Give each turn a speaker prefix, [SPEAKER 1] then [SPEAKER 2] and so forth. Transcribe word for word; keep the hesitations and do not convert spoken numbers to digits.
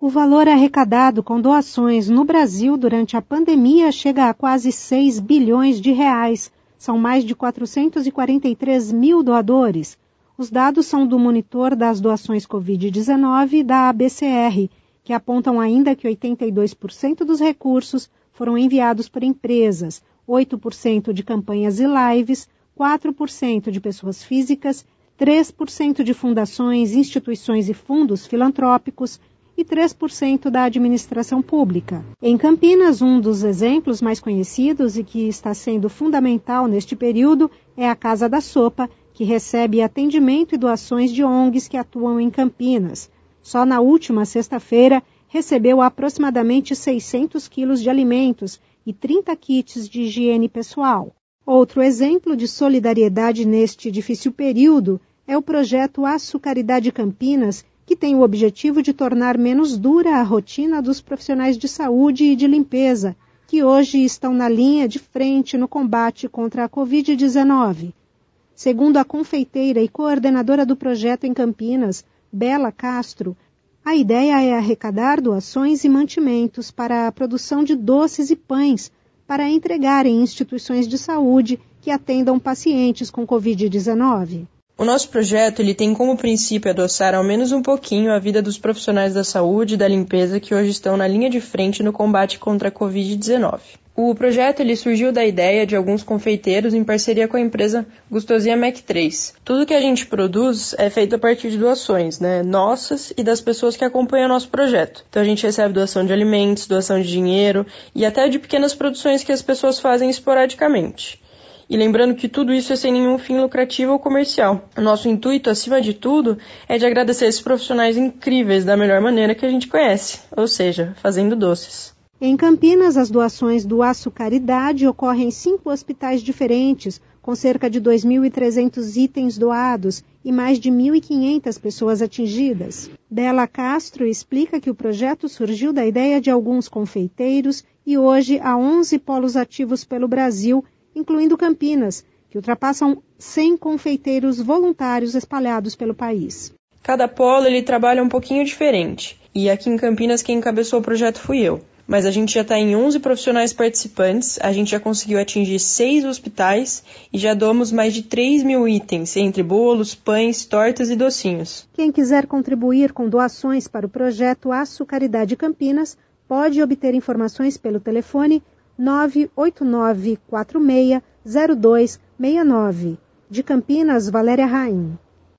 [SPEAKER 1] O valor arrecadado com doações no Brasil durante a pandemia chega a quase seis bilhões de reais. São mais de quatrocentos e quarenta e três mil doadores. Os dados são do monitor das doações covid dezenove da A B C R, que apontam ainda que oitenta e dois por cento dos recursos foram enviados por empresas, oito por cento de campanhas e lives, quatro por cento de pessoas físicas, três por cento de fundações, instituições e fundos filantrópicos e três por cento da administração pública. Em Campinas, um dos exemplos mais conhecidos e que está sendo fundamental neste período é a Casa da Sopa, que recebe atendimento e doações de O N Gs que atuam em Campinas. Só na última sexta-feira, recebeu aproximadamente seiscentos quilos de alimentos e trinta kits de higiene pessoal. Outro exemplo de solidariedade neste difícil período é o projeto Açucaridade Campinas, que tem o objetivo de tornar menos dura a rotina dos profissionais de saúde e de limpeza, que hoje estão na linha de frente no combate contra a covid dezenove. Segundo a confeiteira e coordenadora do projeto em Campinas, Bela Castro, a ideia é arrecadar doações e mantimentos para a produção de doces e pães para entregar em instituições de saúde que atendam pacientes com covid dezenove.
[SPEAKER 2] O nosso projeto ele tem como princípio adoçar ao menos um pouquinho a vida dos profissionais da saúde e da limpeza que hoje estão na linha de frente no combate contra a covid dezenove. O projeto ele surgiu da ideia de alguns confeiteiros em parceria com a empresa Gustosinha Mac três. Tudo que a gente produz é feito a partir de doações, né, nossas e das pessoas que acompanham o nosso projeto. Então a gente recebe doação de alimentos, doação de dinheiro e até de pequenas produções que as pessoas fazem esporadicamente. E lembrando que tudo isso é sem nenhum fim lucrativo ou comercial. O nosso intuito, acima de tudo, é de agradecer esses profissionais incríveis da melhor maneira que a gente conhece, ou seja, fazendo doces.
[SPEAKER 1] Em Campinas, as doações do Açucaridade ocorrem em cinco hospitais diferentes, com cerca de dois mil e trezentos itens doados e mais de mil e quinhentas pessoas atingidas. Bela Castro explica que o projeto surgiu da ideia de alguns confeiteiros e hoje há onze polos ativos pelo Brasil, incluindo Campinas, que ultrapassam cem confeiteiros voluntários espalhados pelo país.
[SPEAKER 2] Cada polo ele trabalha um pouquinho diferente, e aqui em Campinas quem encabeçou o projeto fui eu. Mas a gente já está em onze profissionais participantes, a gente já conseguiu atingir seis hospitais e já doamos mais de três mil itens, entre bolos, pães, tortas e docinhos.
[SPEAKER 1] Quem quiser contribuir com doações para o projeto Açucaridade Campinas pode obter informações pelo telefone nove oito nove quatro seis zero dois seis nove. De Campinas, Valéria Raim.